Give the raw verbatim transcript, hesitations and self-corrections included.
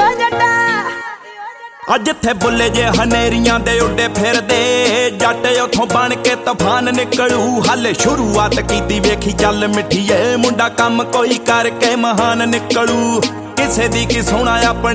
ਅੱਜ ਜਿੱਥੇ ਬੁੱਲੇ ਜੇ ਹਨੇਰੀਆਂ ਦੇ ਉੱਡੇ ਫਿਰਦੇ ਜੱਟ ਉਥੋਂ ਬਣ ਕੇ ਤੂਫਾਨ ਨਿਕਲੂ। ਹਾਲੇ ਸ਼ੁਰੂਆਤ ਕੀਤੀ ਵੇਖੀ ਚੱਲ ਮਿੱਠੀਏ, ਮੁੰਡਾ ਕੰਮ ਕੋਈ ਕਰਕੇ ਮਹਾਨ ਨਿਕਲੂ। ਕਿਸੇ ਦੀ ਕੀ ਸੋਹਣਾ ਆਪਣੀ